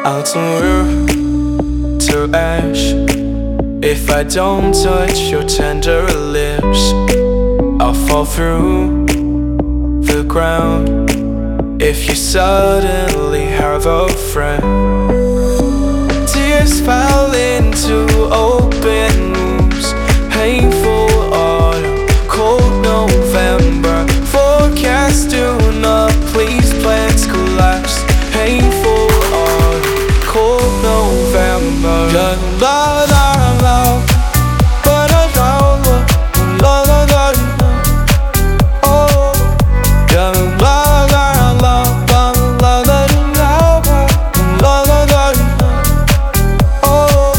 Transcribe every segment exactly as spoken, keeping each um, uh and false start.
I'll turn to ash if I don't touch your tender lips. I'll fall through the ground if you suddenly have a friend. Tears fell into open wounds, painful autumn, cold November. Forecast do not please, plants collapse. Painful autumn, cold November. La la la la, ba la la la la la la. Oh, la la la la, ba la la la la la la la. Oh.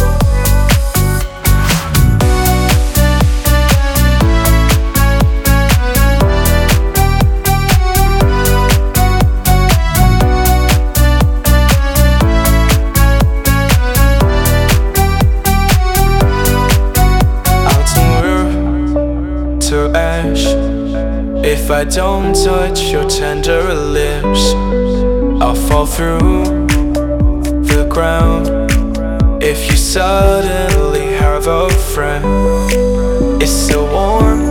To ash if I don't touch your tender lips. I'll fall through the ground if you suddenly have a friend. It's so warm